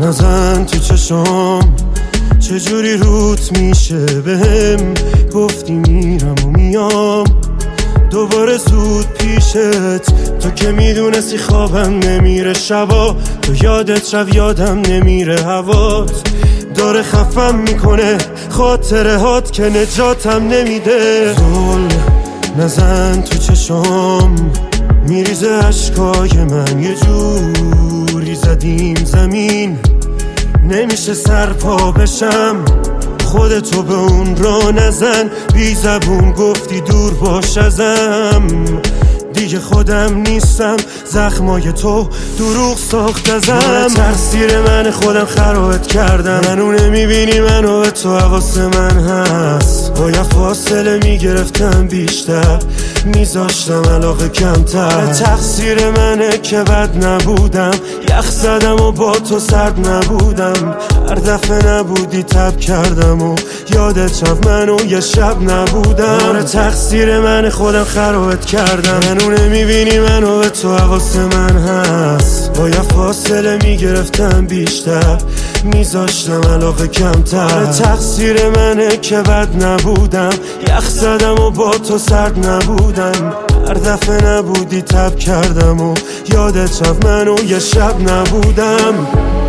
نزن تو چشم چجوری روت میشه بهم گفتی میرم و میام دوباره زود پیشت تو که میدونستی خوابم نمیره شبا تو یادت شب یادم نمیره هوات داره خفم میکنه خاطره هات که نجاتم نمیده زل نزن تو چشم میریزه عشقای من یه جوری زدیم زمین نمیشه سرپا بشم خودتو به اون را نزن بی زبون گفتی دور باش ازم دیگه خودم نیستم زخمای تو دروغ ساخت ازم تقصیر من خودم خرابت کردم منو نمیبینی منو به تو حواس من هست باید فاصله میگرفتم بیشتر میذاشتم علاقه کمتر تقصیر منه که بد نبودم یخ زدم و با تو سرد نبودم هر دفعه نبودی تب کردم و یادت شب منو یه شب نبودم تقصیر من خودم خرابت کردم منو نمیبینی منو به تو حواس من هست باید فاصله میگرفتم بیشتر میذاشتم علاقه کمتر تقصیر منه که بد نبودم یخ زدم و با تو سرد نبودم هر دفعه نبودی تب کردم و یادت شب منو یه شب نبودم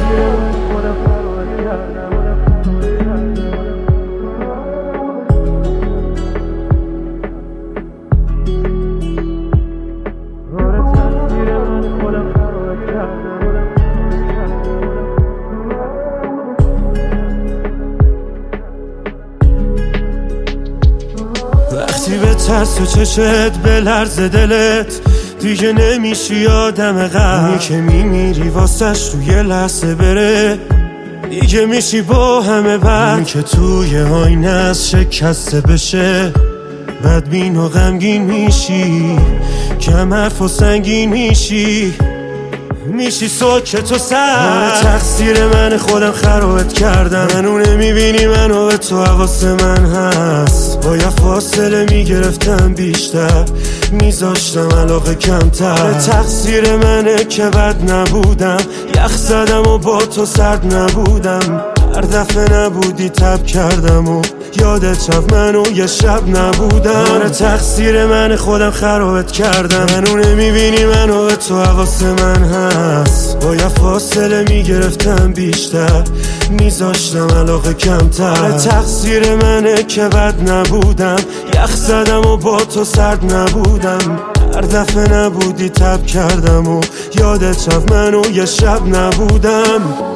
وقتی به ترس و چشت به لرز دلت دیگه نمیشی آدم قبلی که میمیری واسش توی لحظه بره دیگه میشی با همه بد که توی آینه از شکسته بشه بدبین و غمگین میشی کم حرف و سنگین میشی ساکت و سر تقصیر من خودم خرابت کردم منو نمیبینی منو به تو حواس من هست باید فاصله میگرفتم بیشتر میذاشتم علاقه کمتر تقصیر منه که بد نبودم یخ زدم و با تو سرد نبودم هر دفعه نبودی تب کردم و یادت شب منو یه شب نبودم تقصیر من خودم خرابت کردم منو نمیبینی منو به تو حواس من هست باید فاصله میگرفتم بیشتر میذاشتم علاقه کمتر تقصیر منه که بد نبودم یخ زدم و با تو سرد نبودم هر دفعه نبودی تب کردم و یادت شب منو یه شب نبودم